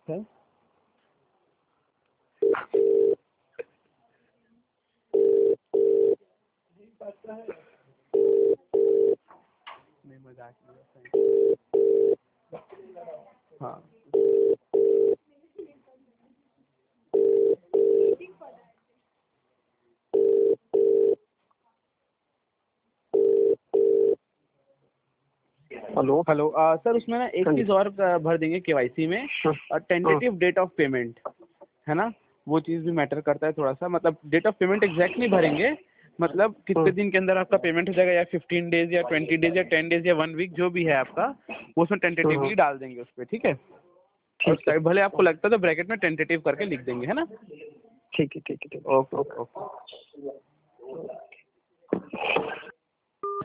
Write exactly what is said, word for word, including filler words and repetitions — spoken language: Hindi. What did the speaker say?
है। नहीं मजाक हाँ हेलो हेलो सर, उसमें ना एक चीज़ और अ, भर देंगे केवाईसी में, टेंटेटिव डेट ऑफ पेमेंट, है ना, वो चीज़ भी मैटर करता है थोड़ा सा। मतलब डेट ऑफ पेमेंट एग्जैक्ट नहीं भरेंगे, मतलब कितने दिन के अंदर आपका पेमेंट हो जाएगा, या फिफ्टीन डेज या ट्वेंटी डेज या टेन डेज या वन वीक, जो भी है आपका, वो उसमें टेंटेटिवली डाल देंगे उस पर, ठीक है। और उसका भले आपको लगता है तो ब्रैकेट में टेंटेटिव करके लिख देंगे, है ना। ठीक है ठीक है ठीक है ओके ओके ओके।